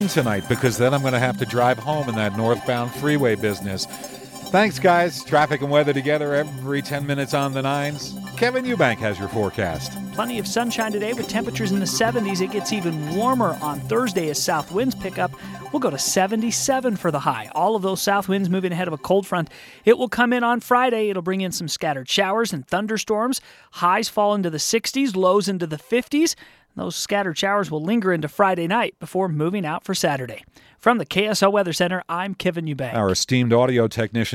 tonight, because then I'm going to have to drive home in that northbound freeway business. Thanks, guys. Traffic and weather together every 10 minutes on the 9s. Kevin Eubank has your forecast. Plenty of sunshine today with temperatures in the 70s. It gets even warmer on Thursday as south winds pick up. We'll go to 77 for the high. All of those south winds moving ahead of a cold front. It will come in on Friday. It'll bring in some scattered showers and thunderstorms. Highs fall into the 60s, lows into the 50s. Those scattered showers will linger into Friday night before moving out for Saturday. From the KSL Weather Center, I'm Kevin Eubank. Our esteemed audio technician